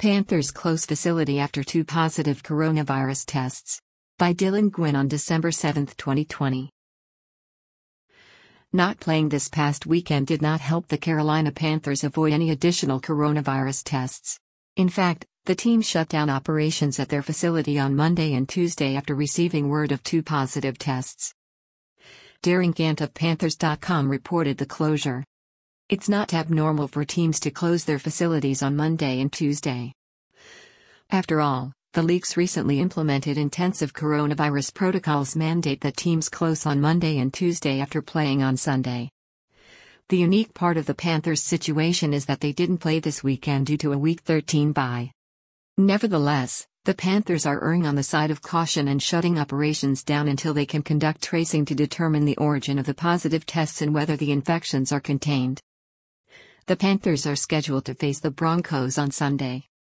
Panthers close facility after 2 positive coronavirus tests. By Dylan Gwynn on December 7, 2020. Not playing this past weekend did not help the Carolina Panthers avoid any additional coronavirus tests. In fact, the team shut down operations at their facility on Monday and Tuesday after receiving word of 2 positive tests. Darren Gant of Panthers.com reported the closure. It's not abnormal for teams to close their facilities on Monday and Tuesday. After all, the league's recently implemented intensive coronavirus protocols mandate that teams close on Monday and Tuesday after playing on Sunday. The unique part of the Panthers' situation is that they didn't play this weekend due to a Week 13 bye. Nevertheless, the Panthers are erring on the side of caution and shutting operations down until they can conduct tracing to determine the origin of the positive tests and whether the infections are contained. The Panthers are scheduled to face the Broncos on Sunday.